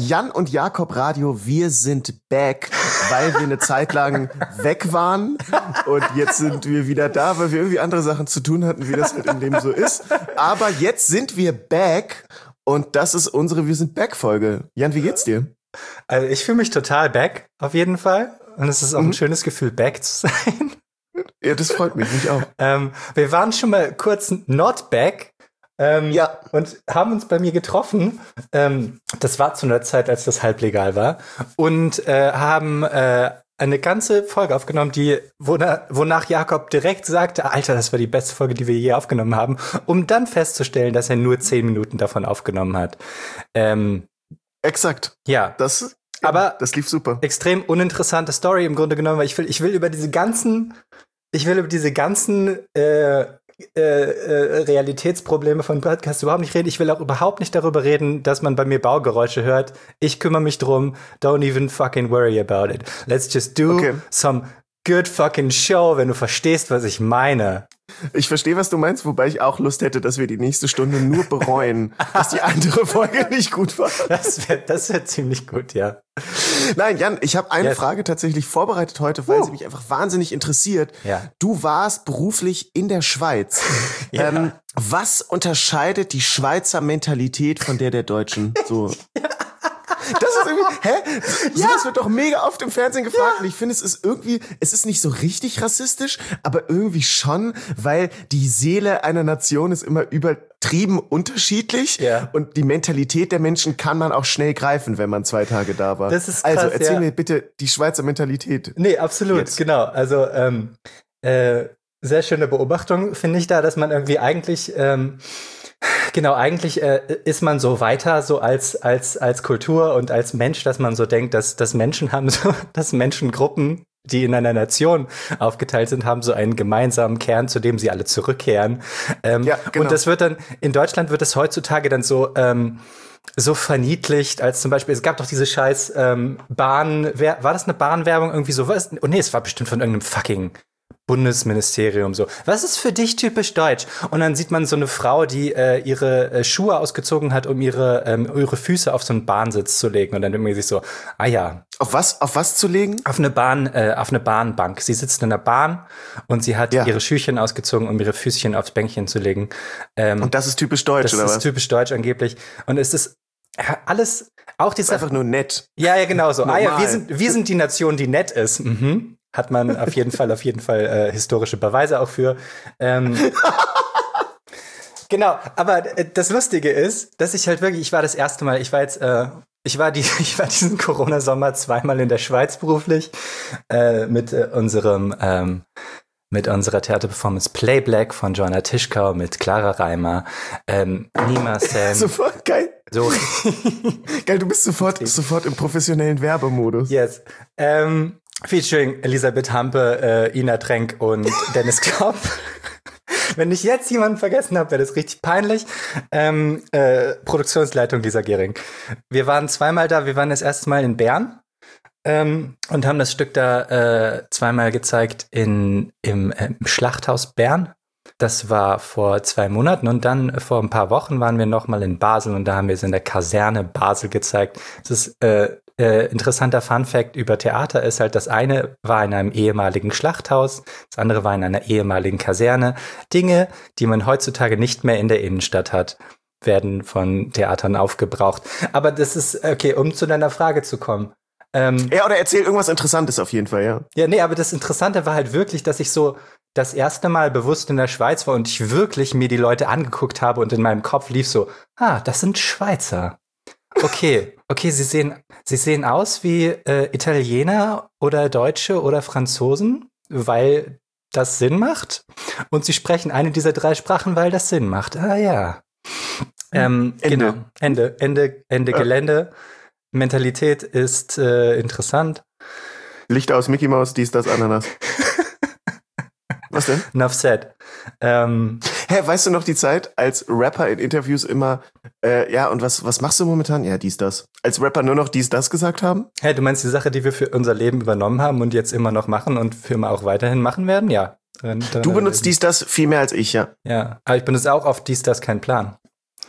Jan und Jakob Radio, wir sind back, weil wir eine Zeit lang weg waren und jetzt sind wir wieder da, weil wir irgendwie andere Sachen zu tun hatten, wie das halt im Leben so ist. Aber jetzt sind wir back und das ist unsere Wir sind back-Folge. Jan, wie geht's dir? Also ich fühle mich total back, auf jeden Fall. Und es ist auch ein schönes Gefühl, back zu sein. Ja, das freut mich auch. Wir waren schon mal kurz not back. Und haben uns bei mir getroffen. Das war zu einer Zeit, als das halblegal war. Und haben eine ganze Folge aufgenommen, wonach Jakob direkt sagte, Alter, das war die beste Folge, die wir je aufgenommen haben, um dann festzustellen, dass er nur 10 Minuten davon aufgenommen hat. Exakt. Ja. Das lief super. Extrem uninteressante Story im Grunde genommen, weil ich will über diese ganzen Realitätsprobleme von Podcasts überhaupt nicht reden. Ich will auch überhaupt nicht darüber reden, dass man bei mir Baugeräusche hört. Ich kümmere mich drum. Don't even fucking worry about it. Let's just do some good fucking show, wenn du verstehst, was ich meine. Ich verstehe, was du meinst, wobei ich auch Lust hätte, dass wir die nächste Stunde nur bereuen, dass die andere Folge nicht gut war. Das wär ziemlich gut, ja. Nein, Jan, ich habe eine Frage tatsächlich vorbereitet heute, weil sie mich einfach wahnsinnig interessiert. Ja. Du warst beruflich in der Schweiz. Ja. Was unterscheidet die Schweizer Mentalität von der Deutschen? So. Das ist irgendwie, sowas wird doch mega oft im Fernsehen gefragt. Und ich finde, es ist nicht so richtig rassistisch, aber irgendwie schon, weil die Seele einer Nation ist immer übertrieben unterschiedlich. Ja. Und die Mentalität der Menschen kann man auch schnell greifen, wenn man 2 Tage da war. Das ist krass, also erzähl mir bitte die Schweizer Mentalität. Nee, absolut, jetzt. Genau. Also, sehr schöne Beobachtung, finde ich da, dass man irgendwie eigentlich ist man so weiter so als Kultur und als Mensch, dass man so denkt, dass Menschengruppen, die in einer Nation aufgeteilt sind, haben so einen gemeinsamen Kern, zu dem sie alle zurückkehren. Genau. Und das wird dann, in Deutschland wird es heutzutage dann so verniedlicht, als zum Beispiel, es gab doch diese scheiß war das eine Bahnwerbung irgendwie so? Es war bestimmt von irgendeinem fucking Bundesministerium so. Was ist für dich typisch deutsch? Und dann sieht man so eine Frau, die ihre Schuhe ausgezogen hat, um ihre Füße auf so einen Bahnsitz zu legen. Und dann irgendwie sich so, Auf was zu legen? Auf eine Bahnbank. Sie sitzt in der Bahn und sie hat ihre Schüchchen ausgezogen, um ihre Füßchen aufs Bänkchen zu legen. Und das ist typisch deutsch, oder was? Das ist typisch deutsch angeblich. Und es ist alles, auch diese... einfach nur nett. Ja, genau so. Wir sind die Nation, die nett ist. Mhm. Hat man auf jeden Fall historische Beweise auch für. Genau, aber das Lustige ist, dass ich halt wirklich, ich war diesen Corona-Sommer 2-mal in der Schweiz beruflich mit unserer Theaterperformance Play Black von Joanna Tischkau mit Clara Reimer, Nima Sam. Sofort geil. So. Geil, du bist sofort im professionellen Werbemodus. Yes. Featuring Elisabeth Hampe, Ina Trenk und Dennis Knopf. Wenn ich jetzt jemanden vergessen habe, wäre das richtig peinlich. Produktionsleitung Lisa Gehring. Wir waren 2-mal da. Wir waren das erste Mal in Bern und haben das Stück da 2-mal gezeigt im Schlachthaus Bern. Das war vor 2 Monaten und dann vor ein paar Wochen waren wir noch mal in Basel und da haben wir es in der Kaserne Basel gezeigt. Das ist interessanter Funfact über Theater ist halt, das eine war in einem ehemaligen Schlachthaus, das andere war in einer ehemaligen Kaserne. Dinge, die man heutzutage nicht mehr in der Innenstadt hat, werden von Theatern aufgebraucht. Aber das ist, okay, um zu deiner Frage zu kommen. Oder erzähl irgendwas Interessantes auf jeden Fall, ja. Ja, nee, aber das Interessante war halt wirklich, dass ich so das erste Mal bewusst in der Schweiz war und ich wirklich mir die Leute angeguckt habe und in meinem Kopf lief so, das sind Schweizer. Okay, sie sehen aus wie Italiener oder Deutsche oder Franzosen, weil das Sinn macht. Und sie sprechen eine dieser 3 Sprachen, weil das Sinn macht. Ja. Ende. Genau. Ende Gelände. Mentalität ist interessant. Licht aus, Mickey Mouse, dies, das, Ananas. Was denn? Enough said. Weißt du noch die Zeit, als Rapper in Interviews immer, und was machst du momentan? Ja, dies, das. Als Rapper nur noch dies, das gesagt haben? Du meinst die Sache, die wir für unser Leben übernommen haben und jetzt immer noch machen und für immer auch weiterhin machen werden? Ja. Du benutzt dies, das viel mehr als ich, ja. Ja, aber ich benutze auch oft dies, das, kein Plan.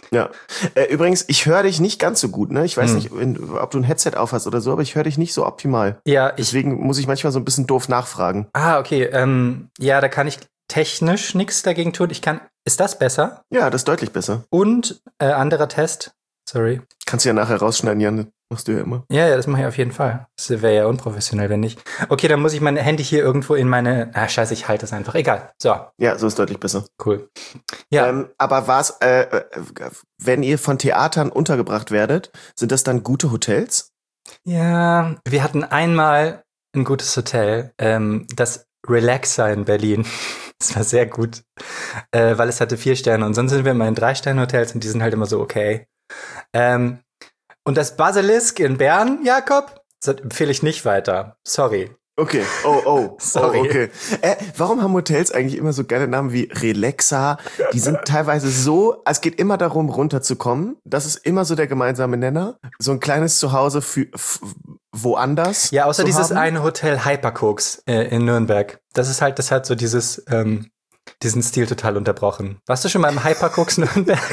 Ja. Übrigens, ich höre dich nicht ganz so gut, ne? Ich weiß nicht, ob du ein Headset aufhast oder so, aber ich höre dich nicht so optimal. Ja, deswegen muss ich manchmal so ein bisschen doof nachfragen. Okay. Ja, da kann ich technisch nichts dagegen tun. Ist das besser? Ja, das ist deutlich besser. Und anderer Test. Sorry. Kannst du ja nachher rausschneiden, Jan. Machst du ja immer. Ja, das mache ich auf jeden Fall. Das wäre ja unprofessionell, wenn nicht. Okay, dann muss ich mein Handy hier irgendwo in meine... scheiße, ich halte es einfach. Egal. So. Ja, so ist deutlich besser. Cool. Ja. Aber war's, wenn ihr von Theatern untergebracht werdet, sind das dann gute Hotels? Ja, wir hatten einmal ein gutes Hotel, das Relaxer in Berlin. Das war sehr gut, weil es hatte 4 Sterne. Und sonst sind wir immer in 3-Sterne-Hotels und die sind halt immer so okay. Und das Basilisk in Bern, Jakob, das empfehle ich nicht weiter. Sorry. Okay, sorry. Oh, okay. Warum haben Hotels eigentlich immer so geile Namen wie Relaxa? Die sind teilweise so, es geht immer darum, runterzukommen. Das ist immer so der gemeinsame Nenner. So ein kleines Zuhause für woanders. Ja, außer dieses haben. eine Hotel Hypercooks in Nürnberg. Das hat so diesen Stil total unterbrochen. Warst du schon mal im Hypercooks Nürnberg?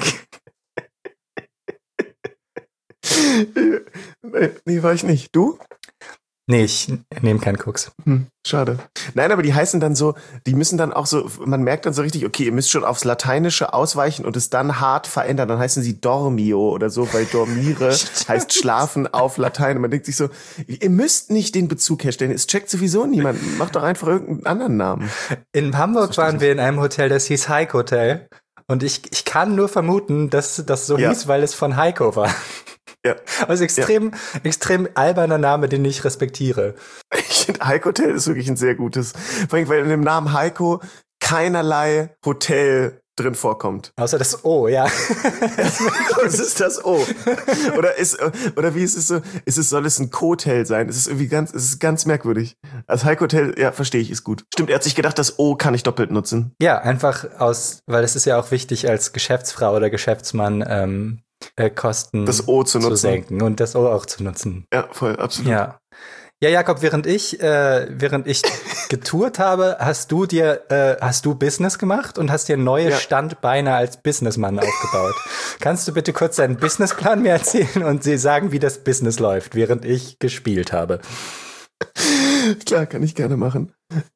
Nee, war ich nicht. Du? Nee, ich nehme keinen Koks. Schade. Nein, aber die heißen dann so, die müssen dann auch so, man merkt dann so richtig, okay, ihr müsst schon aufs Lateinische ausweichen und es dann hart verändern. Dann heißen sie Dormio oder so, weil Dormire heißt schlafen auf Latein. Und man denkt sich so, ihr müsst nicht den Bezug herstellen. Es checkt sowieso niemand. Macht doch einfach irgendeinen anderen Namen. In Hamburg waren wir in einem Hotel, das hieß Heiko Hotel. Und ich kann nur vermuten, dass das so hieß, weil es von Heiko war. Ja. Also extrem alberner Name, den ich respektiere. Ich finde, Heiko Hotel ist wirklich ein sehr gutes. Vor allem, weil in dem Namen Heiko keinerlei Hotel drin vorkommt. Außer das O, ja. Das ist das O. Oder wie ist es so? Soll es ein Hotel sein? Es ist ganz merkwürdig. Also Heiko Hotel, ja, verstehe ich, ist gut. Stimmt, er hat sich gedacht, das O kann ich doppelt nutzen. Ja, einfach weil es ist ja auch wichtig als Geschäftsfrau oder Geschäftsmann, Kosten das O zu senken und das O auch zu nutzen. Ja, voll, absolut. Ja, Jakob, während ich getourt habe, hast du Business gemacht und hast dir neue Standbeine als Businessmann aufgebaut. Kannst du bitte kurz deinen Businessplan mir erzählen und sagen, wie das Business läuft, während ich gespielt habe? Klar, kann ich gerne machen.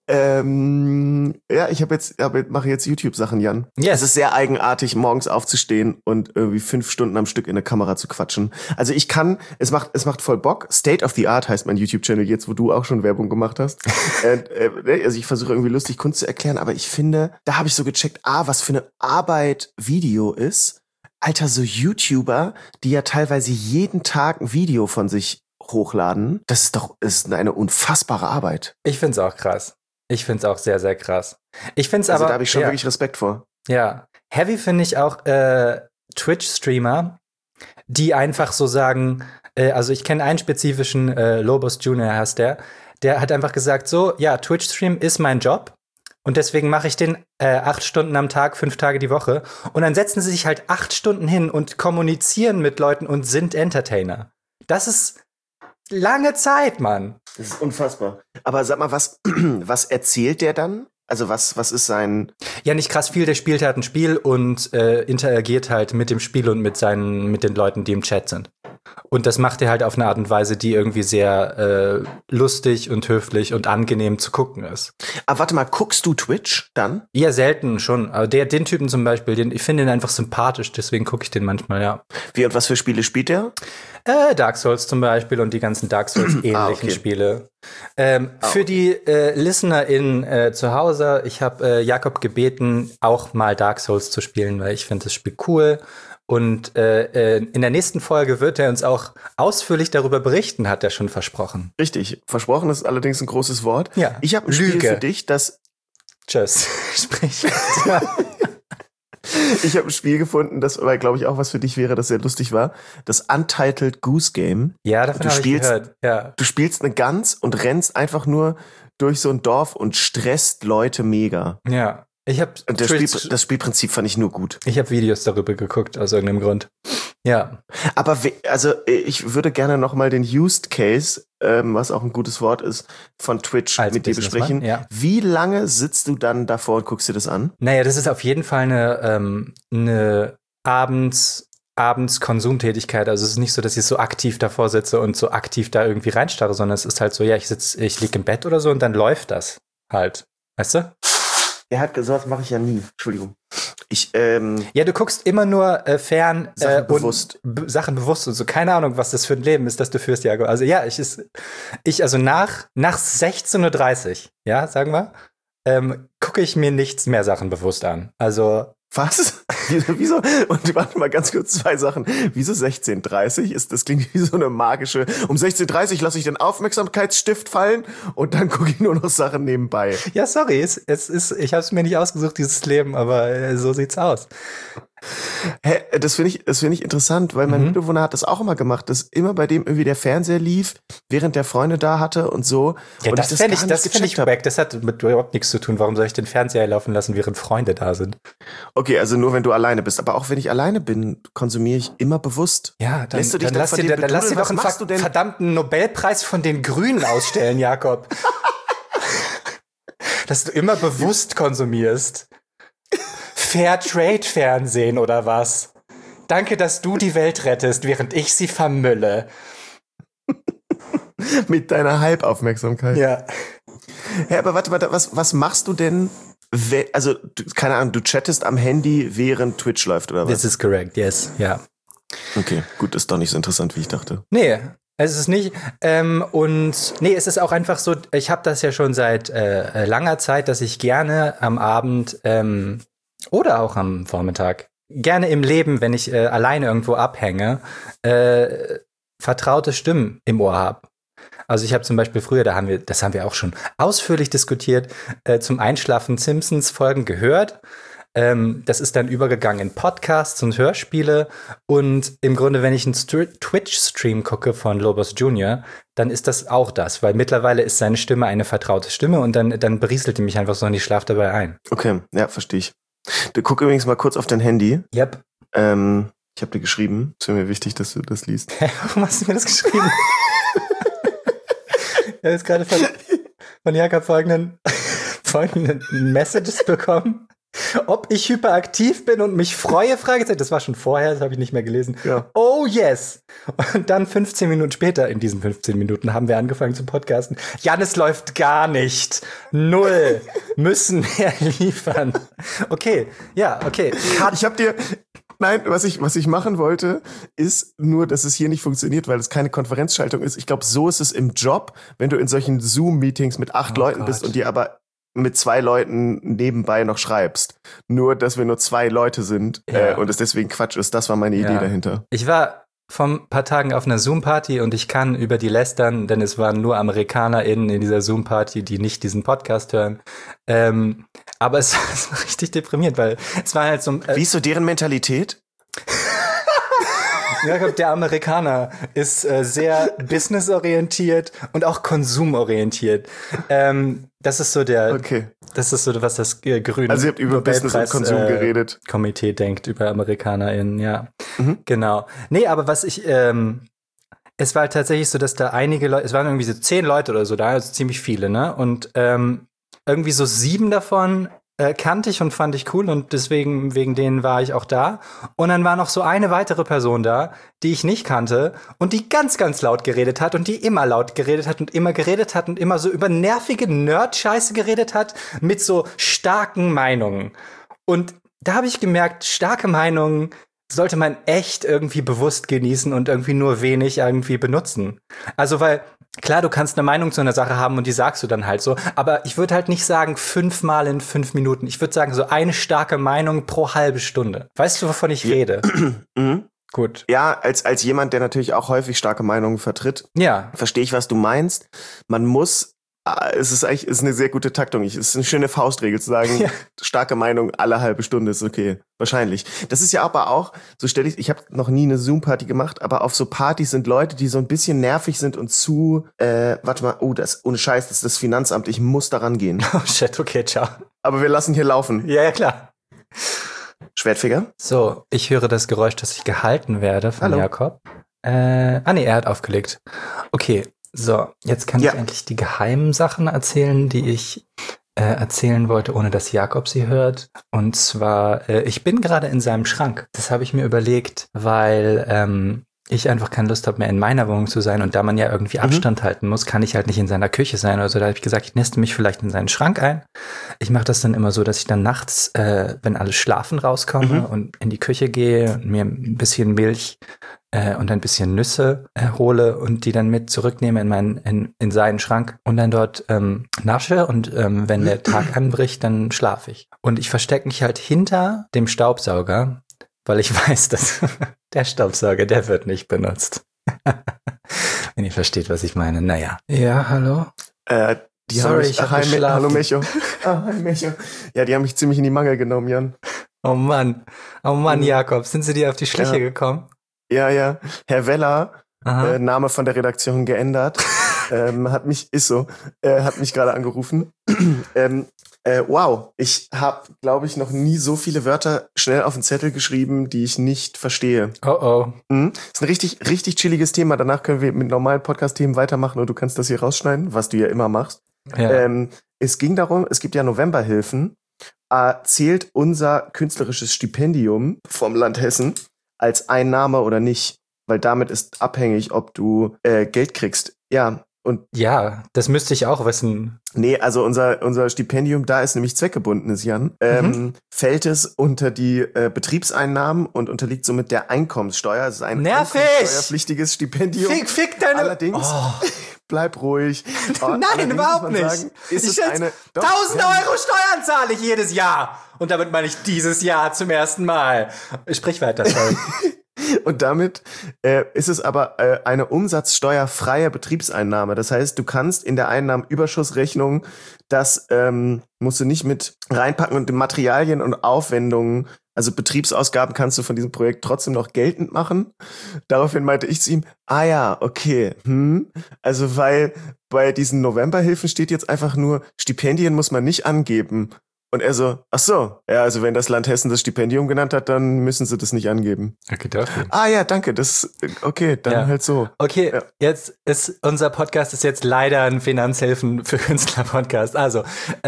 Ja, mache jetzt YouTube-Sachen, Jan. Yes. Es ist sehr eigenartig, morgens aufzustehen und irgendwie 5 Stunden am Stück in eine Kamera zu quatschen. Also es macht voll Bock. State of the Art heißt mein YouTube-Channel jetzt, wo du auch schon Werbung gemacht hast. Also ich versuche irgendwie lustig Kunst zu erklären, aber ich finde, da habe ich so gecheckt, was für eine Arbeit Video ist. Alter, so YouTuber, die ja teilweise jeden Tag ein Video von sich hochladen, das ist eine unfassbare Arbeit. Ich find's auch krass. Ich find's auch sehr, sehr krass. Da habe ich schon wirklich Respekt vor. Ja. Heavy finde ich auch Twitch-Streamer, die einfach so sagen, also ich kenne einen spezifischen, Lobos Junior heißt der hat einfach gesagt so, ja, Twitch-Stream ist mein Job und deswegen mache ich den 8 Stunden am Tag, 5 Tage die Woche und dann setzen sie sich halt 8 Stunden hin und kommunizieren mit Leuten und sind Entertainer. Das ist lange Zeit, Mann. Das ist unfassbar. Aber sag mal, was erzählt der dann? Also was ist sein... Ja, nicht krass viel. Der spielt halt ein Spiel und interagiert halt mit dem Spiel und mit den Leuten, die im Chat sind. Und das macht er halt auf eine Art und Weise, die irgendwie sehr lustig und höflich und angenehm zu gucken ist. Aber warte mal, guckst du Twitch dann? Ja, selten schon. Aber den Typen zum Beispiel, ich finde ihn einfach sympathisch, deswegen gucke ich den manchmal, ja. Wie und was für Spiele spielt der? Dark Souls zum Beispiel und die ganzen Dark Souls-ähnlichen Spiele. Für die ListenerInnen zu Hause, ich habe Jakob gebeten, auch mal Dark Souls zu spielen, weil ich finde das Spiel cool. Und in der nächsten Folge wird er uns auch ausführlich darüber berichten, hat er schon versprochen. Richtig. Versprochen ist allerdings ein großes Wort. Ja. Ich habe ein Spiel für dich, das... Tschüss. Sprich. Ich habe ein Spiel gefunden, das aber, glaube ich, auch was für dich wäre, das sehr lustig war. Das Untitled Goose Game. Ja, davon habe ich gehört. Ja. Du spielst eine Gans und rennst einfach nur durch so ein Dorf und stresst Leute mega. Ja. Das Spielprinzip fand ich nur gut. Ich habe Videos darüber geguckt, aus irgendeinem Grund. Ja. Aber ich würde gerne noch mal den Used Case, was auch ein gutes Wort ist, von Twitch als mit dir besprechen. Ja. Wie lange sitzt du dann davor und guckst dir das an? Naja, das ist auf jeden Fall eine abends abends Konsumtätigkeit. Also es ist nicht so, dass ich so aktiv davor sitze und so aktiv da irgendwie reinstarre, sondern es ist halt so, ja, ich lieg im Bett oder so und dann läuft das halt. Weißt du? Er hat gesagt, das mache ich ja nie. Entschuldigung. Ja, du guckst immer nur fern Sachen bewusst. und Sachen bewusst und so. Keine Ahnung, was das für ein Leben ist, das du führst, Jakob. Also ja, also nach 16:30 Uhr, ja, sagen wir, gucke ich mir nichts mehr Sachen bewusst an. Also was? Wieso? Und warte mal ganz kurz, 2 Sachen. Wieso 16:30 Uhr? Das klingt wie so eine magische. Um 16:30 Uhr lasse ich den Aufmerksamkeitsstift fallen und dann gucke ich nur noch Sachen nebenbei. Ja, sorry, ich habe es mir nicht ausgesucht, dieses Leben, aber so sieht's aus. Hä, das finde ich interessant, weil mein Mitbewohner hat das auch immer gemacht, dass immer bei dem irgendwie der Fernseher lief, während der Freunde da hatte und so. Ja, und das fände ich wack. Das hat mit überhaupt nichts zu tun. Warum soll ich den Fernseher laufen lassen, während Freunde da sind? Okay, also nur wenn du alleine bist. Aber auch wenn ich alleine bin, konsumiere ich immer bewusst. Ja, dann lass dir doch einen verdammten Nobelpreis von den Grünen ausstellen, Jakob. Dass du immer bewusst konsumierst. Fairtrade-Fernsehen oder was? Danke, dass du die Welt rettest, während ich sie vermülle. Mit deiner Halbaufmerksamkeit. Ja. Ja, aber warte, was machst du denn, also, keine Ahnung, du chattest am Handy, während Twitch läuft, oder was? This is correct, yes, ja. Okay, gut, ist doch nicht so interessant, wie ich dachte. Nee, es ist nicht. Es ist auch einfach so, ich habe das ja schon seit langer Zeit, dass ich gerne am Abend oder auch am Vormittag, gerne im Leben, wenn ich alleine irgendwo abhänge, vertraute Stimmen im Ohr habe. Also ich habe zum Beispiel früher, das haben wir auch schon ausführlich diskutiert, zum Einschlafen Simpsons-Folgen gehört. Das ist dann übergegangen in Podcasts und Hörspiele. Und im Grunde, wenn ich einen Twitch-Stream gucke von Lobos Jr., dann ist das auch das, weil mittlerweile ist seine Stimme eine vertraute Stimme und dann berieselt die mich einfach so und ich schlafe dabei ein. Okay, ja, verstehe ich. Du guck übrigens mal kurz auf dein Handy. Yep. Ich habe dir geschrieben. Es wäre mir wichtig, dass du das liest. Warum hast du mir das geschrieben? Ich habe jetzt gerade von Jakob folgenden Messages bekommen. Ob ich hyperaktiv bin und mich freue, Fragezeichen. Das war schon vorher, das habe ich nicht mehr gelesen. Ja. Oh yes. Und dann 15 Minuten später, in diesen 15 Minuten, haben wir angefangen zu podcasten. Jan, es läuft gar nicht. 0. Müssen wir liefern. Okay, ja, okay. Ich habe dir... Nein, was ich machen wollte, ist nur, dass es hier nicht funktioniert, weil es keine Konferenzschaltung ist. Ich glaube, so ist es im Job, wenn du in solchen Zoom-Meetings mit 8 Leuten bist und dir aber mit 2 Leuten nebenbei noch schreibst. Nur, dass wir nur 2 Leute sind und es deswegen Quatsch ist. Das war meine Idee dahinter. Ich war vor ein paar Tagen auf einer Zoom-Party und ich kann über die lästern, denn es waren nur AmerikanerInnen in dieser Zoom-Party, die nicht diesen Podcast hören. Aber es war richtig deprimierend, weil es war halt so... Wie ist so deren Mentalität? Jakob, der Amerikaner ist sehr businessorientiert und auch konsumorientiert. Das ist so das ist so, was das grüne Also ihr habt über Business und Konsum geredet. Komitee denkt über AmerikanerInnen, ja. Mhm. Genau. Nee, aber was ich, es war halt tatsächlich so, dass da einige Leute, es waren irgendwie so 10 Leute oder so da, also ziemlich viele, ne? Und irgendwie so 7 davon kannte ich und fand ich cool und deswegen, wegen denen war ich auch da. Und dann war noch so eine weitere Person da, die ich nicht kannte und die ganz, ganz laut geredet hat und die immer laut geredet hat und immer so über nervige Nerd-Scheiße geredet hat mit so starken Meinungen. Und da habe ich gemerkt, starke Meinungen sollte man echt irgendwie bewusst genießen und irgendwie nur wenig irgendwie benutzen. Also, weil, klar, du kannst eine Meinung zu einer Sache haben und die sagst du dann halt so, aber ich würde halt nicht sagen 5-mal in 5 Minuten. Ich würde sagen, so eine starke Meinung pro halbe Stunde. Weißt du, wovon ich rede? Mhm. Gut. Ja, als jemand, der natürlich auch häufig starke Meinungen vertritt, verstehe ich, was du meinst. Man muss, ist eine sehr gute Taktung. Es ist eine schöne Faustregel zu sagen, starke Meinung alle halbe Stunde ist okay. Wahrscheinlich. Das ist ja aber auch, so stelle ich habe noch nie eine Zoom-Party gemacht, aber auf so Partys sind Leute, die so ein bisschen nervig sind und warte mal, das, ohne Scheiß, das ist das Finanzamt, ich muss daran gehen. Oh shit, okay, ciao. Aber wir lassen hier laufen. Ja, klar. Schwertfinger? So, ich höre das Geräusch, dass ich gehalten werde von Jakob. Er hat aufgelegt. Okay. So, jetzt kann ich eigentlich die geheimen Sachen erzählen, die ich erzählen wollte, ohne dass Jakob sie hört. Und zwar, ich bin gerade in seinem Schrank. Das habe ich mir überlegt, weil ich einfach keine Lust habe, mehr in meiner Wohnung zu sein. Und da man ja irgendwie Abstand halten muss, kann ich halt nicht in seiner Küche sein. Also da habe ich gesagt, ich neste mich vielleicht in seinen Schrank ein. Ich mache das dann immer so, dass ich dann nachts, wenn alle schlafen, rauskomme und in die Küche gehe und mir ein bisschen Milch und ein bisschen Nüsse hole und die dann mit zurücknehme in seinen Schrank und dann dort nasche und wenn der Tag anbricht, dann schlafe ich. Und ich verstecke mich halt hinter dem Staubsauger, weil ich weiß, dass der Staubsauger, der wird nicht benutzt. Wenn ihr versteht, was ich meine. Naja. Ja, hallo? Sorry, ich habe geschlafen. Hallo Mecho. Hi Mecho. Ja, die haben mich ziemlich in die Mangel genommen, Jan. Oh Mann, Jakob, sind sie dir auf die Schliche gekommen? Ja. Herr Weller, Name von der Redaktion geändert, hat mich gerade angerufen. Wow, ich habe, glaube ich, noch nie so viele Wörter schnell auf den Zettel geschrieben, die ich nicht verstehe. Oh. Das ist ein richtig, richtig chilliges Thema. Danach können wir mit normalen Podcast-Themen weitermachen und du kannst das hier rausschneiden, was du ja immer machst. Ja. Es ging darum, es gibt ja Novemberhilfen. Zählt unser künstlerisches Stipendium vom Land Hessen als Einnahme oder nicht? Weil damit ist abhängig, ob du Geld kriegst. Ja. Und ja, das müsste ich auch wissen. Nee, also unser Stipendium, da ist nämlich zweckgebundenes, Jan. Fällt es unter die Betriebseinnahmen und unterliegt somit der Einkommenssteuer. Es ist ein steuerpflichtiges Stipendium. Fick deine... Allerdings, bleib ruhig. Nein, überhaupt nicht. 1.000 Euro Steuern zahle ich jedes Jahr. Und damit meine ich dieses Jahr zum ersten Mal. Sprich weiter, sorry. Und damit ist es aber eine umsatzsteuerfreie Betriebseinnahme. Das heißt, du kannst in der Einnahmenüberschussrechnung das musst du nicht mit reinpacken und die Materialien und Aufwendungen, also Betriebsausgaben kannst du von diesem Projekt trotzdem noch geltend machen. Daraufhin meinte ich zu ihm, ja, okay. Also weil bei diesen Novemberhilfen steht jetzt einfach nur, Stipendien muss man nicht angeben. Und er so, ach so, ja, also wenn das Land Hessen das Stipendium genannt hat, dann müssen sie das nicht angeben. Okay, dafür. Ja, danke, das, okay, dann halt so. Okay, Jetzt ist unser Podcast ist jetzt leider ein Finanzhilfen für Künstler-Podcast. Also,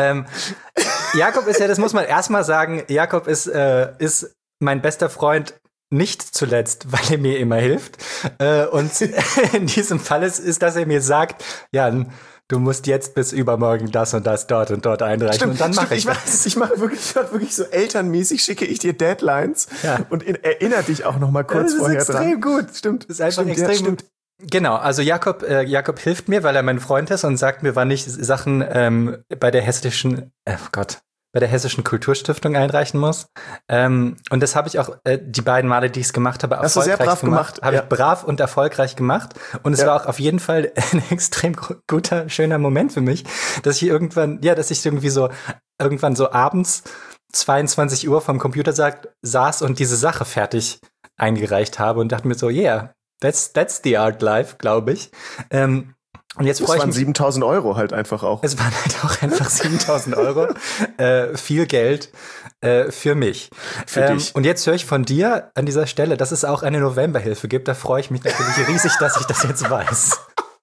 Jakob ist ja, das muss man erstmal sagen, Jakob ist mein bester Freund, nicht zuletzt, weil er mir immer hilft. Und in diesem Fall ist, dass er mir sagt, Jan, du musst jetzt bis übermorgen das und das dort und dort einreichen. Und dann mache ich das. Ich mache wirklich so elternmäßig, schicke ich dir Deadlines und erinnere dich auch noch mal kurz vorher dran. Das ist extrem gut. Stimmt. Das ist einfach extrem gut. Genau, also Jakob hilft mir, weil er mein Freund ist und sagt mir, wann ich Sachen bei der hessischen Kulturstiftung einreichen muss. Und das habe ich auch die beiden Male, die ich es gemacht habe, erfolgreich sehr brav gemacht. Habe ich brav und erfolgreich gemacht. Und es war auch auf jeden Fall ein extrem guter, schöner Moment für mich, dass ich irgendwie so abends 22 Uhr vom Computer saß und diese Sache fertig eingereicht habe und dachte mir so, yeah, that's the art life, glaube ich. Und jetzt freue ich mich. Es waren 7.000 Euro halt einfach auch. Es waren halt auch einfach 7.000 Euro. Viel Geld für mich. Für dich. Und jetzt höre ich von dir an dieser Stelle, dass es auch eine Novemberhilfe gibt. Da freue ich mich natürlich riesig, dass ich das jetzt weiß.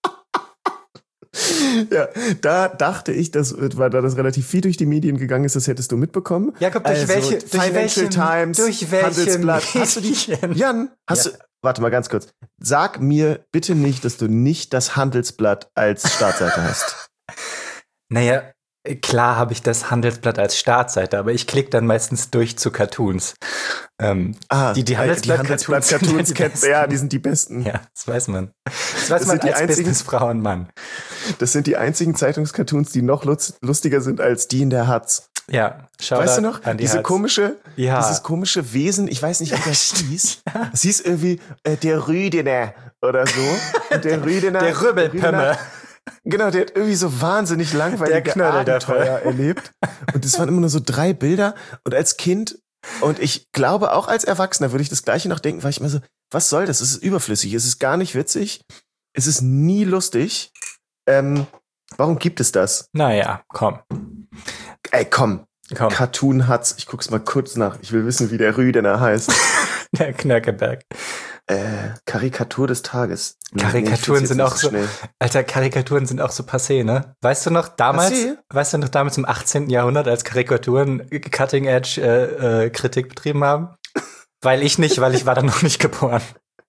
Ja, da dachte ich, weil da das relativ viel durch die Medien gegangen ist, das hättest du mitbekommen. Jakob, durch Financial Times, Handelsblatt. Hast du die? Jan, warte mal ganz kurz. Sag mir bitte nicht, dass du nicht das Handelsblatt als Startseite hast. Naja, klar habe ich das Handelsblatt als Startseite, aber ich klicke dann meistens durch zu Cartoons. Die Handelsblatt-Cartoons kennst du, ja, die sind die besten. Ja, das weiß man. Das weiß man als Businessfrau und Mann. Das sind die einzigen Zeitungscartoons, die noch lustiger sind als die in der Hatz. Ja, weißt du noch? Dieses komische Wesen, ich weiß nicht, wie das hieß. Ja. Es hieß irgendwie der Rüdener oder so. Und der Rüdener. Der Rübbelpömme. Genau, der hat irgendwie so wahnsinnig langweilige Abenteuer erlebt. Und das waren immer nur so 3 Bilder. Und als Kind und ich glaube auch als Erwachsener würde ich das Gleiche noch denken, weil ich immer so, was soll das? Es ist überflüssig, es ist gar nicht witzig, es ist nie lustig. Warum gibt es das? Naja, komm. Ey, komm. Cartoon Hatz. Ich guck's mal kurz nach. Ich will wissen, wie der Rüdener heißt. Der Knöckeberg. Karikatur des Tages. Karikaturen sind auch so, Alter, Karikaturen sind auch so passé, ne? Weißt du noch damals im 18. Jahrhundert, als Karikaturen Cutting-Edge Kritik betrieben haben? Weil ich war da noch nicht geboren.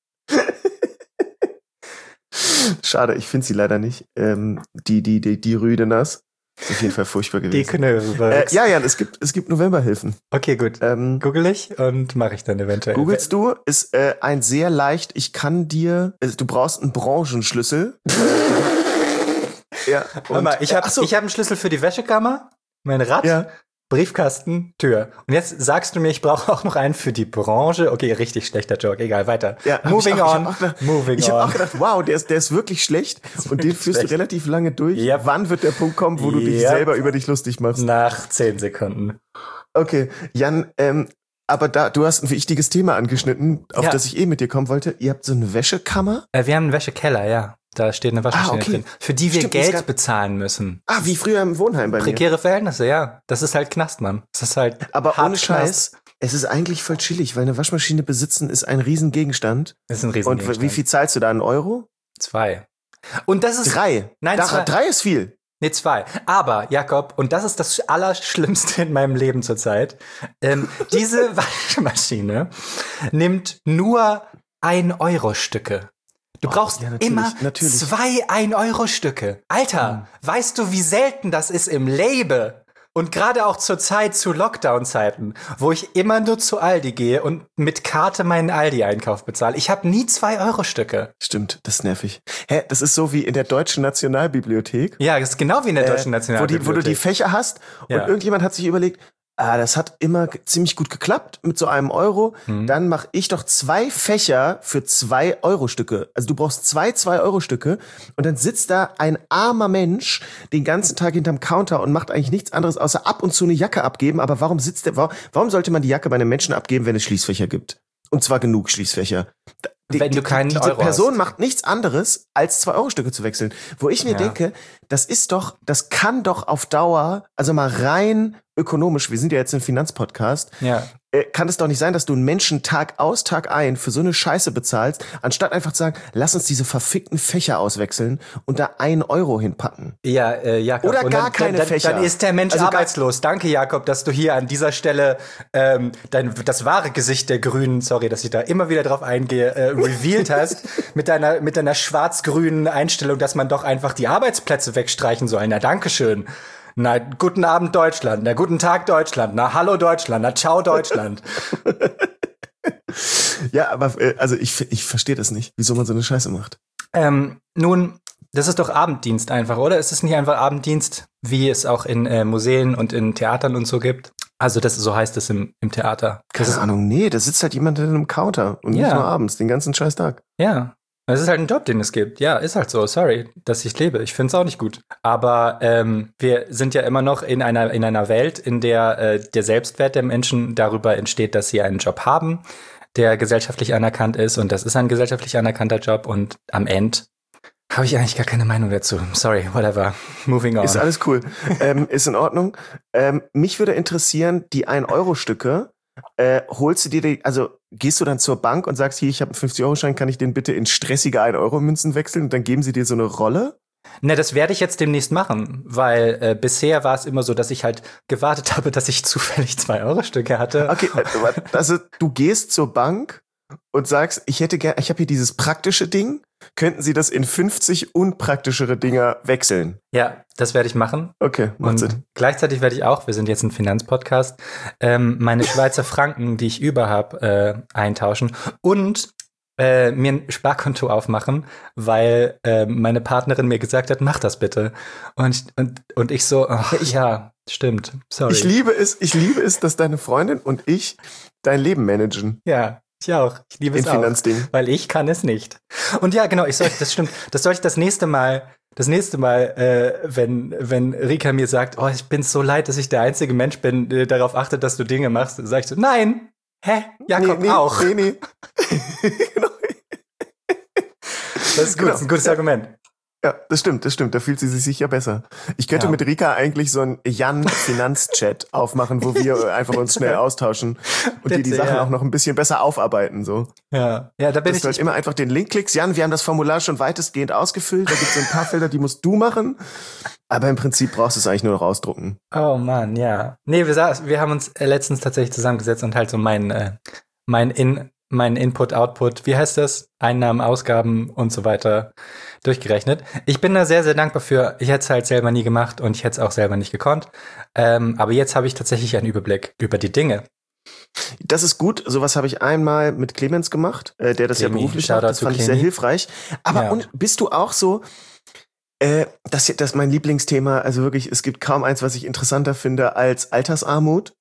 Schade, ich finde sie leider nicht. Die Rüdeners. Ist auf jeden Fall furchtbar gewesen. Die Knöbels. Ja, es gibt Novemberhilfen. Okay, gut. Google ich und mache ich dann eventuell. Googlest du, ist ein sehr leicht, du brauchst einen Branchenschlüssel. Ja. Warte mal, ich hab einen Schlüssel für die Wäschekammer, mein Rad, Briefkasten, Tür. Und jetzt sagst du mir, ich brauche auch noch einen für die Branche. Okay, richtig schlechter Joke. Egal, weiter. Ja, Moving on. Ich habe auch gedacht, wow, der ist wirklich schlecht. Und den führst du relativ lange durch. Yep. Wann wird der Punkt kommen, wo du dich selber über dich lustig machst? Nach 10 Sekunden. Okay, Jan, aber du hast ein wichtiges Thema angeschnitten, auf das ich mit dir kommen wollte. Ihr habt so eine Wäschekammer? Wir haben einen Wäschekeller, ja. Da steht eine Waschmaschine drin, für die wir Geld bezahlen müssen. Wie früher im Wohnheim bei mir. Prekäre Verhältnisse, ja. Das ist halt Knast, Mann. Das ist halt aber ohne Scheiß, es ist eigentlich voll chillig, weil eine Waschmaschine besitzen ist ein Riesengegenstand. Das ist ein Riesengegenstand. Und wie viel zahlst du da? 1 Euro? 2. Und das ist... 3? Nein, 2. 3 ist viel. Nee, 2. Aber, Jakob, und das ist das Allerschlimmste in meinem Leben zurzeit, diese Waschmaschine nimmt nur 1-Euro-Stücke. Du brauchst immer 2 1-Euro-Stücke. Alter, weißt du, wie selten das ist im Leben? Und gerade auch zur Zeit, zu Lockdown-Zeiten, wo ich immer nur zu Aldi gehe und mit Karte meinen Aldi-Einkauf bezahle. Ich habe nie 2-Euro-Stücke. Stimmt, das ist nervig. Das ist so wie in der Deutschen Nationalbibliothek. Ja, das ist genau wie in der Deutschen Nationalbibliothek. Wo du die Fächer hast und irgendjemand hat sich überlegt, das hat immer ziemlich gut geklappt mit so 1 Euro. Dann mache ich doch 2 Fächer für 2-Euro-Stücke. Also du brauchst 2 2-Euro-Stücke und dann sitzt da ein armer Mensch den ganzen Tag hinterm Counter und macht eigentlich nichts anderes, außer ab und zu eine Jacke abgeben. Aber warum sollte man die Jacke bei einem Menschen abgeben, wenn es Schließfächer gibt? Und zwar genug Schließfächer. Wenn du keinen diese Euro Person hast. macht nichts anderes, als 2-Euro-Stücke zu wechseln. Wo ich mir denke, das kann doch auf Dauer, also mal rein ökonomisch, wir sind ja jetzt ein Finanzpodcast, kann es doch nicht sein, dass du einen Menschen Tag aus, Tag ein für so eine Scheiße bezahlst, anstatt einfach zu sagen, lass uns diese verfickten Fächer auswechseln und da 1 Euro hinpacken. Ja, Jakob. Oder gar keine Fächer. Dann ist der Mensch arbeitslos. Danke, Jakob, dass du hier an dieser Stelle das wahre Gesicht der Grünen, sorry, dass ich da immer wieder drauf eingehe, revealed hast, mit deiner schwarz-grünen Einstellung, dass man doch einfach die Arbeitsplätze wegstreichen soll. Na, dankeschön. Na, guten Abend Deutschland, na, guten Tag Deutschland, na, hallo Deutschland, na, ciao Deutschland. Ja, aber also ich verstehe das nicht, wieso man so eine Scheiße macht. Nun, das ist doch Abenddienst einfach, oder? Ist es nicht einfach Abenddienst, wie es auch in Museen und in Theatern und so gibt? Also so heißt es im Theater. Keine Ahnung, nee, da sitzt halt jemand in einem Counter und nicht nur abends, den ganzen scheiß Tag. Ja. Es ist halt ein Job, den es gibt. Ja, ist halt so. Sorry, dass ich lebe. Ich finde es auch nicht gut. Aber wir sind ja immer noch in einer Welt, in der der Selbstwert der Menschen darüber entsteht, dass sie einen Job haben, der gesellschaftlich anerkannt ist. Und das ist ein gesellschaftlich anerkannter Job. Und am Ende habe ich eigentlich gar keine Meinung dazu. Sorry, whatever. Moving on. Ist alles cool. Ist in Ordnung. Mich würde interessieren, die 1-Euro-Stücke, holst du dir gehst du dann zur Bank und sagst, hier, ich habe einen 50-Euro-Schein, kann ich den bitte in stressige 1-Euro-Münzen wechseln und dann geben sie dir so eine Rolle? Na, das werde ich jetzt demnächst machen, weil bisher war es immer so, dass ich halt gewartet habe, dass ich zufällig 2-Euro-Stücke hatte. Okay, also du gehst zur Bank und sagst, ich habe hier dieses praktische Ding, könnten Sie das in 50 unpraktischere Dinger wechseln? Ja, das werde ich machen. Okay, macht Sinn. Gleichzeitig werde ich auch, wir sind jetzt ein Finanzpodcast, meine Schweizer Franken, die ich über habe, eintauschen und mir ein Sparkonto aufmachen, weil meine Partnerin mir gesagt hat, mach das bitte. Und ich so, ja, stimmt, sorry. Ich liebe es, dass deine Freundin und ich dein Leben managen. Ja. Ich auch. Ich liebe es auch. Weil ich kann es nicht. Und ja, genau, das stimmt. Das sollte ich das nächste Mal, wenn Rika mir sagt, oh, ich bin so leid, dass ich der einzige Mensch bin, der darauf achtet, dass du Dinge machst, sag ich so, nein, Jakob auch. Nee. Genau. Das ist gut, das ist ein gutes Argument. Ja, das stimmt. Da fühlt sie sich sicher besser. Ich könnte mit Rika eigentlich so einen Jan-Finanz-Chat aufmachen, wo wir einfach uns schnell austauschen und die Sachen auch noch ein bisschen besser aufarbeiten, so. Ja, da bin ich. Du halt immer einfach den Link klickst. Jan, wir haben das Formular schon weitestgehend ausgefüllt. Da gibt es so ein paar Felder, die musst du machen. Aber im Prinzip brauchst du es eigentlich nur noch ausdrucken. Oh Mann, ja. Nee, wir haben uns letztens tatsächlich zusammengesetzt und halt so mein Input, Output, wie heißt das? Einnahmen, Ausgaben und so weiter durchgerechnet. Ich bin da sehr, sehr dankbar für. Ich hätte es halt selber nie gemacht und ich hätte es auch selber nicht gekonnt. Aber jetzt habe ich tatsächlich einen Überblick über die Dinge. Das ist gut. Sowas habe ich einmal mit Clemens gemacht, der das ja beruflich macht. Das fand ich sehr hilfreich. Aber und bist du auch so, das ist mein Lieblingsthema, also wirklich, es gibt kaum eins, was ich interessanter finde als Altersarmut.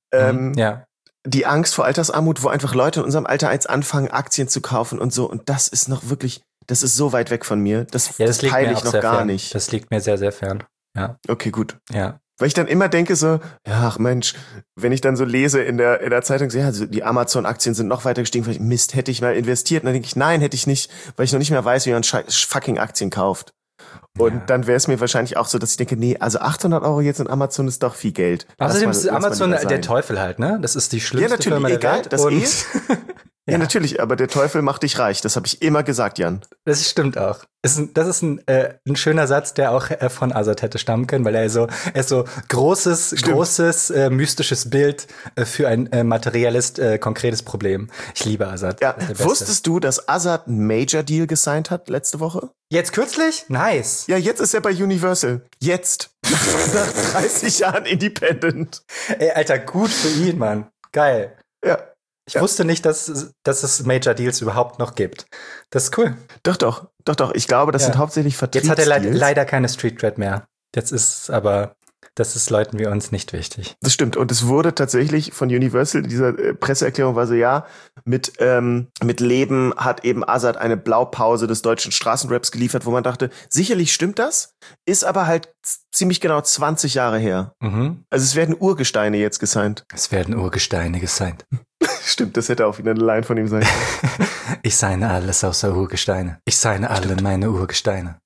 Die Angst vor Altersarmut, wo einfach Leute in unserem Alter jetzt anfangen, Aktien zu kaufen und so. Und das ist noch wirklich, das ist so weit weg von mir. Das teile ich noch gar nicht. Das liegt mir sehr, sehr fern. Ja. Okay, gut. Ja. Weil ich dann immer denke so, ja, ach Mensch, wenn ich dann so lese in der Zeitung, ja, also die Amazon-Aktien sind noch weiter gestiegen, Mist, hätte ich mal investiert. Und dann denke ich, nein, hätte ich nicht, weil ich noch nicht mehr weiß, wie man fucking Aktien kauft. Und dann wäre es mir wahrscheinlich auch so, dass ich denke, nee, also 800 € jetzt in Amazon ist doch viel Geld. Außerdem ist Amazon der Teufel halt, ne? Das ist die schlimmste Firma der Welt. Das Ja, natürlich, aber der Teufel macht dich reich. Das habe ich immer gesagt, Jan. Das stimmt auch. Das ist ein schöner Satz, der auch von Azad hätte stammen können, weil er ist so großes, mystisches Bild für ein materielles, konkretes Problem. Ich liebe Azad. Ja. Wusstest du, dass Azad einen Major-Deal gesigned hat letzte Woche? Jetzt kürzlich? Nice. Ja, jetzt ist er bei Universal. Jetzt. Nach 30 Jahren Independent. Ey, Alter, gut für ihn, Mann. Geil. Ja. Ich wusste nicht, dass es Major Deals überhaupt noch gibt. Das ist cool. Doch. Ich glaube, das sind hauptsächlich Vertriebsdeals. Jetzt hat er leider keine Street Cred mehr. Jetzt ist aber, das ist Leuten wie uns nicht wichtig. Das stimmt. Und es wurde tatsächlich von Universal, dieser Presseerklärung war so, ja, mit Leben hat eben Azad eine Blaupause des deutschen Straßenraps geliefert, wo man dachte, sicherlich stimmt das, ist aber halt ziemlich genau 20 Jahre her. Mhm. Also es werden Urgesteine jetzt gesigned. Es werden Urgesteine gesigned. Stimmt, das hätte auch wieder eine Line von ihm sein können. Ich signe alles außer Urgesteine. Ich signe alle meine Urgesteine.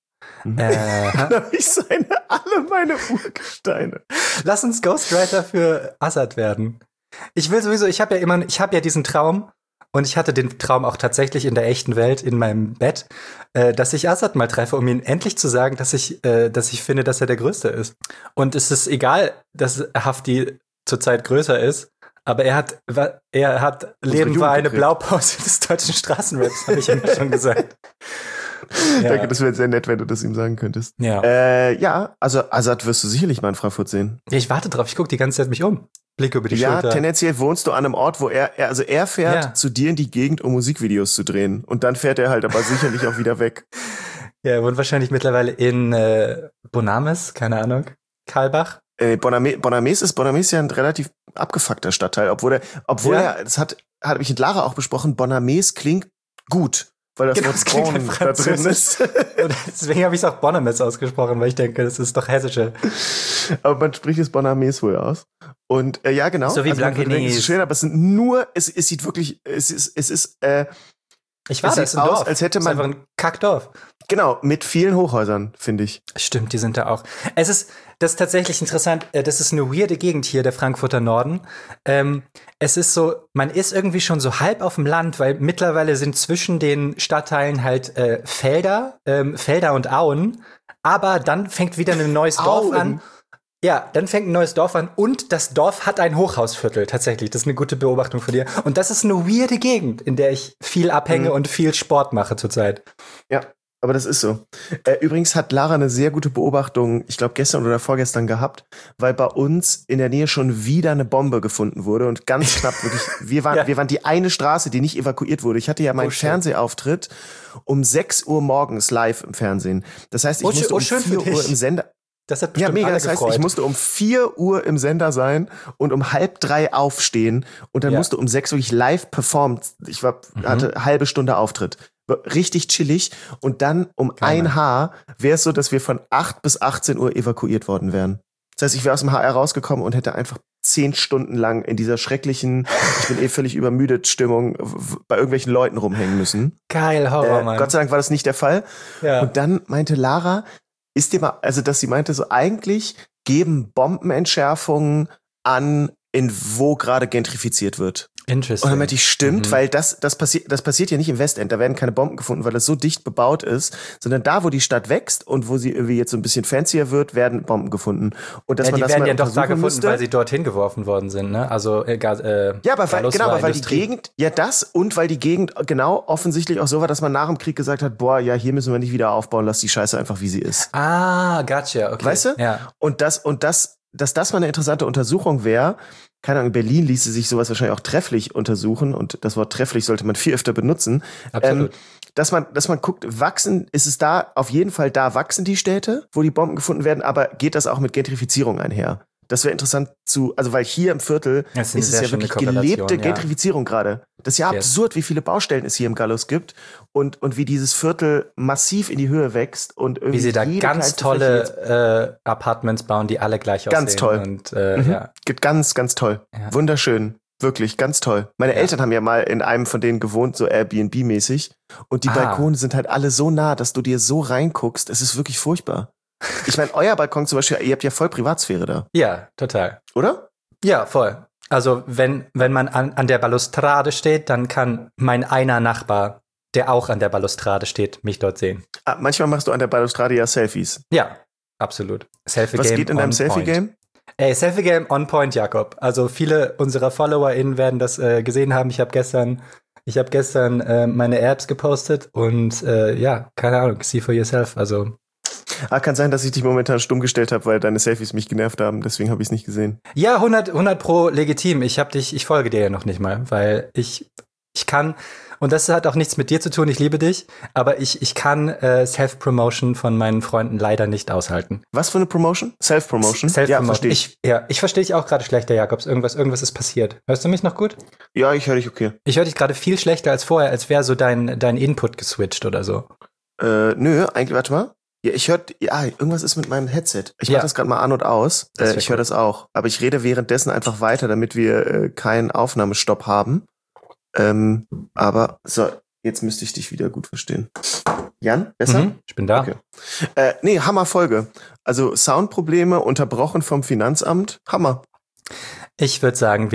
Ich signe alle meine Urgesteine. Lass uns Ghostwriter für Azad werden. Ich will sowieso, ich habe ja diesen Traum und ich hatte den Traum auch tatsächlich in der echten Welt in meinem Bett, dass ich Azad mal treffe, um ihm endlich zu sagen, dass ich finde, dass er der Größte ist. Und es ist egal, dass Hafti zurzeit größer ist. Aber er hat Leben war eine Blaupause des deutschen Straßenraps, habe ich ihm schon gesagt. Ja. Danke, das wäre sehr nett, wenn du das ihm sagen könntest. Ja. Also Azad wirst du sicherlich mal in Frankfurt sehen. Ja, ich warte drauf, ich gucke die ganze Zeit mich um. Blick über die Schulter. Ja, tendenziell wohnst du an einem Ort, wo er fährt zu dir in die Gegend, um Musikvideos zu drehen. Und dann fährt er halt aber sicherlich auch wieder weg. Ja, er wohnt wahrscheinlich mittlerweile in Bonames, keine Ahnung, Karlbach. Bonames ist ja ein relativ abgefuckter Stadtteil, obwohl er, das habe ich mit Lara auch besprochen, Bonames klingt gut, weil das Wort Bon da drin ist. Und deswegen habe ich es auch Bonames ausgesprochen, weil ich denke, das ist doch hessische. Aber man spricht es Bonames wohl aus. Und ja, genau. So wie Blankenese. Es ist schön, aber es sind nur, es sieht wirklich, es ist ich war das im Dorf. Als hätte man das ist einfach ein Kackdorf. Genau, mit vielen Hochhäusern, finde ich. Stimmt, die sind da auch. Das ist tatsächlich interessant. Das ist eine weirde Gegend hier, der Frankfurter Norden. Es ist so, man ist irgendwie schon so halb auf dem Land, weil mittlerweile sind zwischen den Stadtteilen halt Felder und Auen. Aber dann fängt wieder ein neues Dorf an. Ja, dann fängt ein neues Dorf an und das Dorf hat ein Hochhausviertel, tatsächlich. Das ist eine gute Beobachtung von dir. Und das ist eine weirde Gegend, in der ich viel abhänge und viel Sport mache zurzeit. Ja, aber das ist so. Übrigens hat Lara eine sehr gute Beobachtung, ich glaube gestern oder vorgestern gehabt, weil bei uns in der Nähe schon wieder eine Bombe gefunden wurde und ganz knapp wirklich, wir waren die eine Straße, die nicht evakuiert wurde. Ich hatte ja meinen Fernsehauftritt um 6 Uhr morgens live im Fernsehen. Das heißt, ich musste um 4 Uhr im Sender. Das hat bestimmt alle gefreut. Das heißt, ich musste um 4 Uhr im Sender sein und um 2:30 aufstehen und dann musste um 6 wirklich live performen. Ich hatte eine halbe Stunde Auftritt. Richtig chillig. Und dann um ein Haar wäre es so, dass wir von 8 bis 18 Uhr evakuiert worden wären. Das heißt, ich wäre aus dem HR rausgekommen und hätte einfach 10 Stunden lang in dieser schrecklichen, ich bin völlig übermüdet Stimmung bei irgendwelchen Leuten rumhängen müssen. Geil, Horror, Mann. Gott sei Dank war das nicht der Fall. Ja. Und dann meinte Lara, ist dir mal, also dass sie meinte, so eigentlich geben Bombenentschärfungen an, in wo gerade gentrifiziert wird. Interesting. Und dann meinte ich, stimmt, weil das passiert ja nicht im Westend, da werden keine Bomben gefunden, weil das so dicht bebaut ist, sondern da, wo die Stadt wächst und wo sie irgendwie jetzt so ein bisschen fancier wird, werden Bomben gefunden. Und dass man die das werden mal ja doch da gefunden, müsste. Weil sie dorthin geworfen worden sind, ne? Also ja, aber weil die Gegend, ja das und weil die Gegend genau offensichtlich auch so war, dass man nach dem Krieg gesagt hat, boah, ja, hier müssen wir nicht wieder aufbauen, lass die Scheiße einfach wie sie ist. Ah, gotcha, okay. Weißt du? Ja. Und dass das mal eine interessante Untersuchung wäre. Keine Ahnung, in Berlin ließe sich sowas wahrscheinlich auch trefflich untersuchen und das Wort trefflich sollte man viel öfter benutzen. Absolut. Dass man guckt, ist es da, auf jeden Fall da wachsen die Städte, wo die Bomben gefunden werden, aber geht das auch mit Gentrifizierung einher? Das wäre interessant also weil hier im Viertel ist es ja wirklich gelebte Gentrifizierung gerade. Das ist ja absurd, wie viele Baustellen es hier im Gallus gibt und wie dieses Viertel massiv in die Höhe wächst und irgendwie wie sie da ganz tolle Apartments bauen, die alle gleich aussehen. Ganz toll. Und, ja. Ganz, ganz toll. Ja. Wunderschön. Wirklich, ganz toll. Meine Eltern haben ja mal in einem von denen gewohnt, so Airbnb-mäßig. Und die Balkone sind halt alle so nah, dass du dir so reinguckst. Es ist wirklich furchtbar. Ich meine, euer Balkon zum Beispiel, ihr habt ja voll Privatsphäre da. Ja, total. Oder? Ja, voll. Also wenn man an der Balustrade steht, dann kann mein einer Nachbar, der auch an der Balustrade steht, mich dort sehen. Manchmal machst du an der Balustrade ja Selfies. Ja, absolut. Was geht in deinem Selfie-Game? Ey, Selfie-Game on point, Jakob. Also viele unserer FollowerInnen werden das gesehen haben. Ich habe gestern meine Apps gepostet und keine Ahnung, see for yourself. Also kann sein, dass ich dich momentan stumm gestellt habe, weil deine Selfies mich genervt haben. Deswegen habe ich es nicht gesehen. Ja, 100 pro legitim. Ich folge dir ja noch nicht mal, weil ich kann, und das hat auch nichts mit dir zu tun, ich liebe dich, aber ich kann Self-Promotion von meinen Freunden leider nicht aushalten. Was für eine Promotion? Self-Promotion? Self-Promotion. Ich verstehe dich auch gerade schlechter, Jakobs. Irgendwas ist passiert. Hörst du mich noch gut? Ja, ich höre dich okay. Ich höre dich gerade viel schlechter als vorher, als wäre so dein Input geswitcht oder so. Nö, eigentlich, warte mal. Ja, irgendwas ist mit meinem Headset. Ich mache das gerade mal an und aus. Ich höre das auch. Aber ich rede währenddessen einfach weiter, damit wir keinen Aufnahmestopp haben. Aber so, jetzt müsste ich dich wieder gut verstehen. Jan, besser? Ich bin da. Okay. Hammerfolge. Also Soundprobleme, unterbrochen vom Finanzamt. Hammer. Ich würde sagen,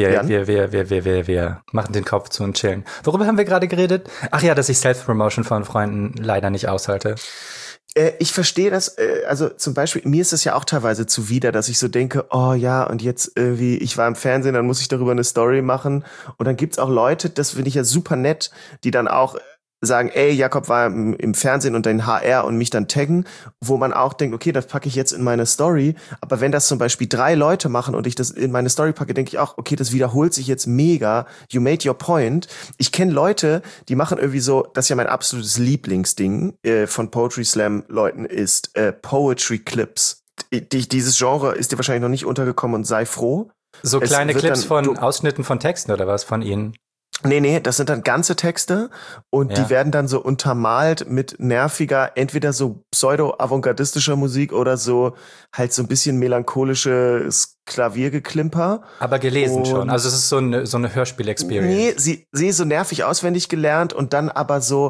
wir machen den Kopf zu und chillen. Worüber haben wir gerade geredet? Ach ja, dass ich Self-Promotion von Freunden leider nicht aushalte. Ich verstehe das, also zum Beispiel, mir ist es ja auch teilweise zuwider, dass ich so denke, oh ja, und jetzt irgendwie, ich war im Fernsehen, dann muss ich darüber eine Story machen. Und dann gibt's auch Leute, das finde ich ja super nett, die dann auch sagen, ey, Jakob war im Fernsehen und dein HR und mich dann taggen, wo man auch denkt, okay, das packe ich jetzt in meine Story. Aber wenn das zum Beispiel 3 Leute machen und ich das in meine Story packe, denke ich auch, okay, das wiederholt sich jetzt mega. You made your point. Ich kenne Leute, die machen irgendwie so, das ist ja mein absolutes Lieblingsding von Poetry Slam Leuten ist Poetry Clips. Dieses Genre ist dir wahrscheinlich noch nicht untergekommen und sei froh. So kleine Clips von Ausschnitten von Texten oder was von ihnen? Nee, das sind dann ganze Texte und die werden dann so untermalt mit nerviger, entweder so pseudo-avantgardistischer Musik oder so halt so ein bisschen melancholisches Klaviergeklimper. Aber gelesen schon, also es ist so eine Hörspiel-Experience. Nee, sie ist so nervig auswendig gelernt und dann aber so,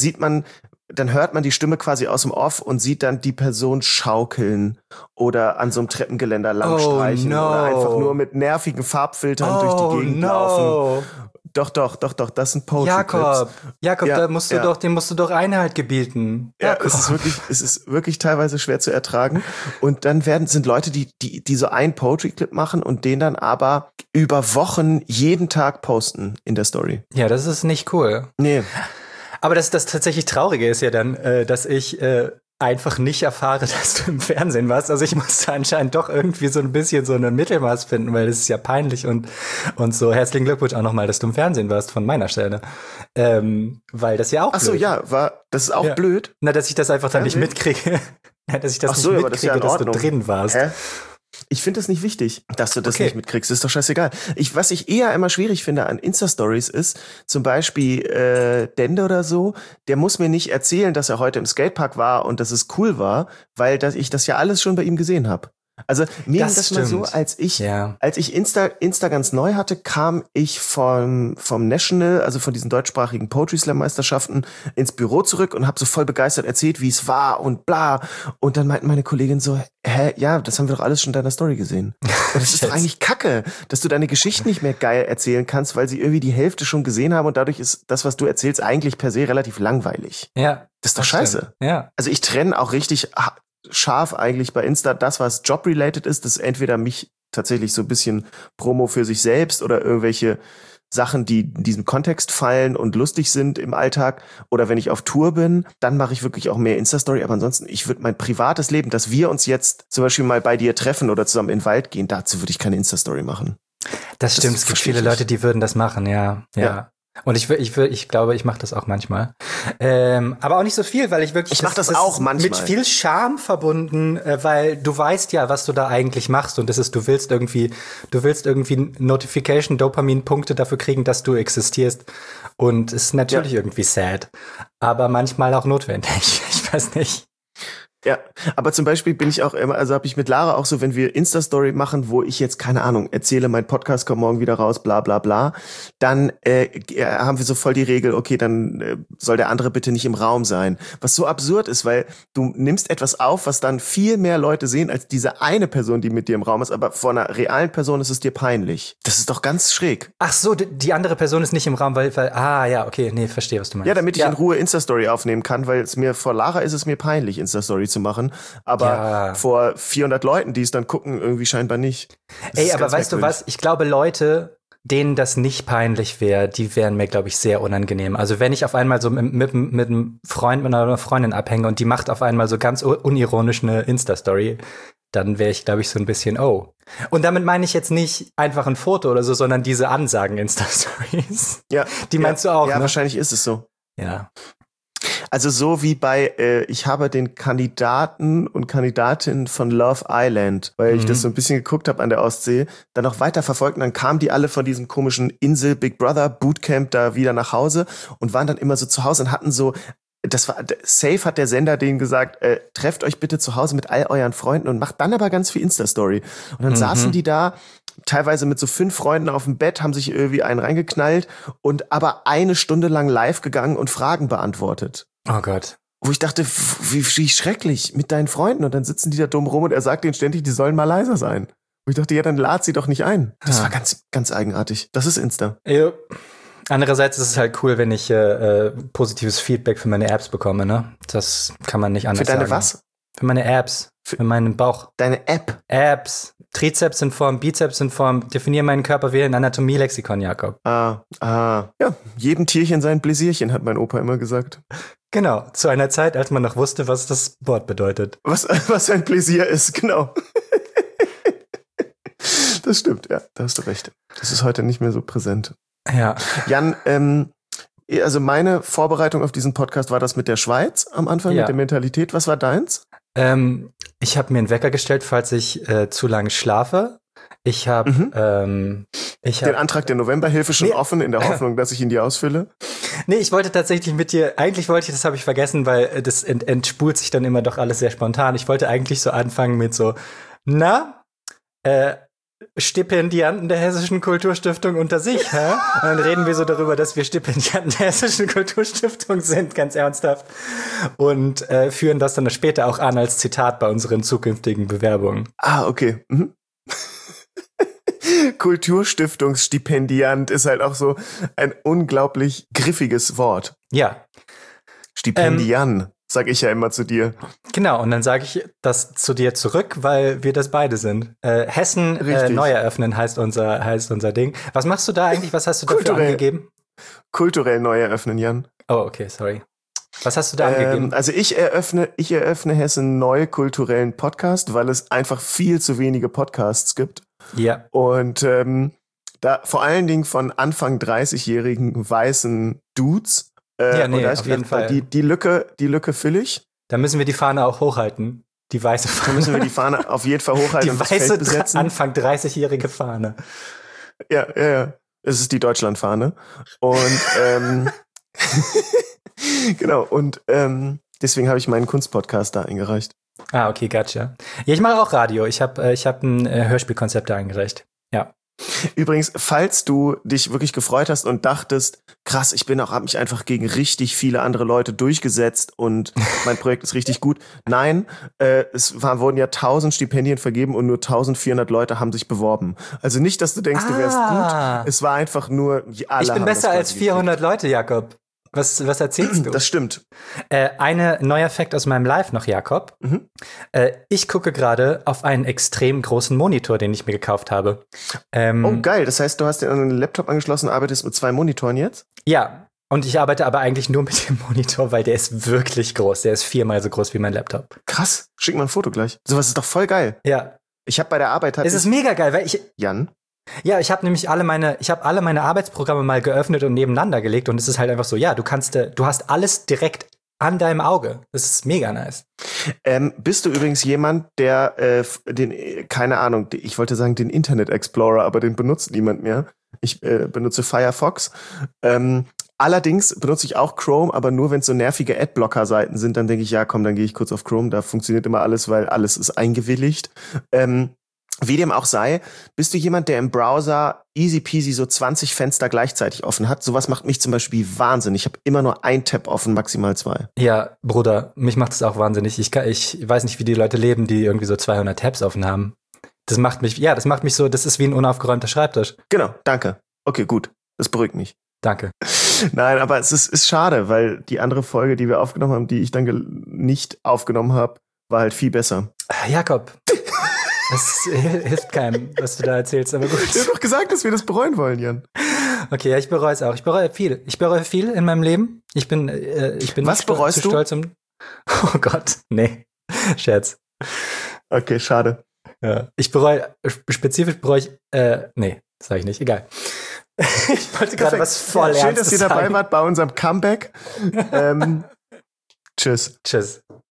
dann hört man die Stimme quasi aus dem Off und sieht dann die Person schaukeln oder an so einem Treppengeländer langstreichen oder einfach nur mit nervigen Farbfiltern durch die Gegend laufen. Doch, das sind Poetry Clips. Jakob, dem musst du doch Einhalt gebieten. Ja, es ist wirklich teilweise schwer zu ertragen. Und dann sind Leute, die so einen Poetry Clip machen und den dann aber über Wochen jeden Tag posten in der Story. Ja, das ist nicht cool. Nee. Aber das tatsächlich Traurige ist ja dann, dass ich einfach nicht erfahre, dass du im Fernsehen warst. Also ich musste anscheinend doch irgendwie so ein bisschen so ein Mittelmaß finden, weil das ist ja peinlich und so. Herzlichen Glückwunsch auch nochmal, dass du im Fernsehen warst von meiner Stelle. Weil das ja auch Ach so, blöd. ja, das ist auch blöd. Na, dass ich das einfach dann nicht mitkriege. Dass ich das nicht mitkriege, das ja dass du drin warst. Hä? Ich finde es nicht wichtig, dass du das nicht mitkriegst. Das ist doch scheißegal. Was ich eher immer schwierig finde an Insta-Stories ist, zum Beispiel Dende oder so, der muss mir nicht erzählen, dass er heute im Skatepark war und dass es cool war, weil ich das ja alles schon bei ihm gesehen habe. Also mir ging das mal so, stimmt. als ich Insta ganz neu hatte, kam ich vom National, also von diesen deutschsprachigen Poetry Slam Meisterschaften ins Büro zurück und habe so voll begeistert erzählt, wie es war und bla. Und dann meinten meine Kollegin so, ja, das haben wir doch alles schon in deiner Story gesehen. Und das ist doch eigentlich Kacke, dass du deine Geschichten nicht mehr geil erzählen kannst, weil sie irgendwie die Hälfte schon gesehen haben und dadurch ist das, was du erzählst, eigentlich per se relativ langweilig. Ja. Das ist doch scheiße. Stimmt. Ja. Also ich trenne auch richtig scharf eigentlich bei Insta das, was job-related ist, das ist entweder mich tatsächlich so ein bisschen Promo für sich selbst oder irgendwelche Sachen, die in diesem Kontext fallen und lustig sind im Alltag, oder wenn ich auf Tour bin, dann mache ich wirklich auch mehr Insta-Story, aber ansonsten, ich würde mein privates Leben, dass wir uns jetzt zum Beispiel mal bei dir treffen oder zusammen in den Wald gehen, dazu würde ich keine Insta-Story machen. Das stimmt, es gibt viele Leute, die würden das machen, ja. Und ich glaube, ich mache das auch manchmal. Aber auch nicht so viel, weil ich wirklich... Ich mache das auch manchmal. Mit viel Charme verbunden, weil du weißt ja, was du da eigentlich machst. Und das ist, du willst irgendwie Notification, Dopamin-Punkte dafür kriegen, dass du existierst. Und es ist natürlich irgendwie sad. Aber manchmal auch notwendig. Ich weiß nicht. Ja, aber zum Beispiel bin ich auch immer, also habe ich mit Lara auch so, wenn wir Insta-Story machen, wo ich jetzt, keine Ahnung, erzähle, mein Podcast kommt morgen wieder raus, bla bla bla, dann haben wir so voll die Regel, okay, dann soll der andere bitte nicht im Raum sein. Was so absurd ist, weil du nimmst etwas auf, was dann viel mehr Leute sehen, als diese eine Person, die mit dir im Raum ist, aber vor einer realen Person ist es dir peinlich. Das ist doch ganz schräg. Ach so, die andere Person ist nicht im Raum, weil ja, okay, nee, verstehe, was du meinst. Ja, damit ich in Ruhe Insta-Story aufnehmen kann, weil vor Lara ist es mir peinlich, Insta-Story zu machen, aber vor 400 Leuten, die es dann gucken, irgendwie scheinbar nicht. Ey, aber weißt du was? Ich glaube, Leute, denen das nicht peinlich wäre, die wären mir, glaube ich, sehr unangenehm. Also wenn ich auf einmal so mit einem Freund, mit einer Freundin abhänge und die macht auf einmal so ganz unironisch eine Insta-Story, dann wäre ich, glaube ich, so ein bisschen, oh. Und damit meine ich jetzt nicht einfach ein Foto oder so, sondern diese Ansagen-Insta-Stories. Ja. Die meinst du auch, ja, ne? Wahrscheinlich ist es so. Ja. Also so wie bei, ich habe den Kandidaten und Kandidatinnen von Love Island, weil ich das so ein bisschen geguckt habe an der Ostsee, dann noch weiter verfolgt und dann kamen die alle von diesem komischen Insel Big Brother Bootcamp da wieder nach Hause und waren dann immer so zu Hause und hatten so, safe hat der Sender denen gesagt, trefft euch bitte zu Hause mit all euren Freunden und macht dann aber ganz viel Insta-Story. Und dann saßen die da, teilweise mit so 5 Freunden auf dem Bett, haben sich irgendwie einen reingeknallt und aber 1 Stunde lang live gegangen und Fragen beantwortet. Oh Gott. Wo ich dachte, wie schrecklich mit deinen Freunden. Und dann sitzen die da dumm rum und er sagt denen ständig, die sollen mal leiser sein. Wo ich dachte, ja, dann lad sie doch nicht ein. Das war ganz, ganz eigenartig. Das ist Insta. Ja. Andererseits ist es halt cool, wenn ich positives Feedback für meine Apps bekomme, ne? Das kann man nicht anders sagen. Für deine was? Für meine Apps. Für meinen Bauch. Deine App? Apps. Trizeps in Form, Bizeps in Form. Definier meinen Körper wie ein Anatomie-Lexikon, Jakob. Ja, jedem Tierchen sein Bläsierchen, hat mein Opa immer gesagt. Genau, zu einer Zeit, als man noch wusste, was das Wort bedeutet. Was ein Pläsier ist, genau. Das stimmt, ja, da hast du recht. Das ist heute nicht mehr so präsent. Ja. Jan, also meine Vorbereitung auf diesen Podcast war das mit der Schweiz am Anfang, mit der Mentalität. Was war deins? Ich habe mir einen Wecker gestellt, falls ich zu lange schlafe. Ich habe den Antrag der Novemberhilfe schon offen, in der Hoffnung, dass ich ihn dir ausfülle. Nee, ich wollte tatsächlich mit dir, das habe ich vergessen, weil das entspult sich dann immer doch alles sehr spontan. Ich wollte eigentlich so anfangen mit so, Stipendianten der Hessischen Kulturstiftung unter sich, hä? Und dann reden wir so darüber, dass wir Stipendianten der Hessischen Kulturstiftung sind, ganz ernsthaft. Und führen das dann später auch an als Zitat bei unseren zukünftigen Bewerbungen. Okay. Kulturstiftungsstipendiant ist halt auch so ein unglaublich griffiges Wort. Ja. Stipendian, sag ich ja immer zu dir. Genau, und dann sage ich das zu dir zurück, weil wir das beide sind. Hessen neu eröffnen heißt unser Ding. Was machst du da eigentlich? Was hast du dafür angegeben? Kulturell neu eröffnen, Jan. Oh, okay, sorry. Was hast du da angegeben? Also ich eröffne Hessen neu kulturellen Podcast, weil es einfach viel zu wenige Podcasts gibt. Ja. Und da vor allen Dingen von Anfang 30-jährigen weißen Dudes. Auf jeden Fall. Die Lücke fülle ich. Da müssen wir die Fahne auch hochhalten. Die weiße Fahne. Da müssen wir die Fahne auf jeden Fall hochhalten. Die weiße Anfang 30-jährige Fahne. Ja. Es ist die Deutschlandfahne. Und genau, und deswegen habe ich meinen Kunstpodcast da eingereicht. Ah, okay, gotcha. Ja, ich mache auch Radio. Ich hab ein Hörspielkonzept eingereicht. Ja. Übrigens, falls du dich wirklich gefreut hast und dachtest, krass, habe mich einfach gegen richtig viele andere Leute durchgesetzt und mein Projekt ist richtig gut. Nein, wurden ja 1000 Stipendien vergeben und nur 1400 Leute haben sich beworben. Also nicht, dass du denkst, du wärst gut. Es war einfach nur, alle Ich bin besser als 400 Leute, Jakob. Was erzählst du? Das stimmt. Ein neuer Fact aus meinem Live noch, Jakob. Ich gucke gerade auf einen extrem großen Monitor, den ich mir gekauft habe. Oh, geil. Das heißt, du hast den an einen Laptop angeschlossen, arbeitest mit 2 Monitoren jetzt? Ja. Und ich arbeite aber eigentlich nur mit dem Monitor, weil der ist wirklich groß. Der ist 4-mal so groß wie mein Laptop. Krass. Schick mal ein Foto gleich. Sowas ist doch voll geil. Ja. Ich habe bei der Arbeit... Es ist mega geil, weil Jan? Ja, ich habe nämlich alle meine Arbeitsprogramme mal geöffnet und nebeneinander gelegt und es ist halt einfach so, ja, du hast alles direkt an deinem Auge. Das ist mega nice. Bist du übrigens jemand, der keine Ahnung, ich wollte sagen den Internet Explorer, aber den benutzt niemand mehr. Ich benutze Firefox. Allerdings benutze ich auch Chrome, aber nur wenn es so nervige Adblocker-Seiten sind, dann denke ich, ja komm, dann gehe ich kurz auf Chrome, da funktioniert immer alles, weil alles ist eingewilligt. Wie dem auch sei, bist du jemand, der im Browser easy peasy so 20 Fenster gleichzeitig offen hat? Sowas macht mich zum Beispiel wahnsinnig. Ich habe immer nur ein Tab offen, maximal 2. Ja, Bruder, mich macht das auch wahnsinnig. Ich weiß nicht, wie die Leute leben, die irgendwie so 200 Tabs offen haben. Das macht mich so, das ist wie ein unaufgeräumter Schreibtisch. Genau, danke. Okay, gut. Das beruhigt mich. Danke. Nein, aber es ist schade, weil die andere Folge, die wir aufgenommen haben, die ich dann nicht aufgenommen habe, war halt viel besser. Jakob. Das hilft keinem, was du da erzählst, aber gut. Ich hab doch gesagt, dass wir das bereuen wollen, Jan. Okay, ja, ich bereue es auch. Ich bereue viel. Ich bereue viel in meinem Leben. Ich bin was bereust zu du? Stolz Oh Gott, nee. Scherz. Okay, schade. Ja. Spezifisch bereue ich, nee, sag ich nicht, egal. Ich wollte gerade was voll Ernstes sagen. Schön, dass ihr dabei wart bei unserem Comeback. Tschüss. Tschüss.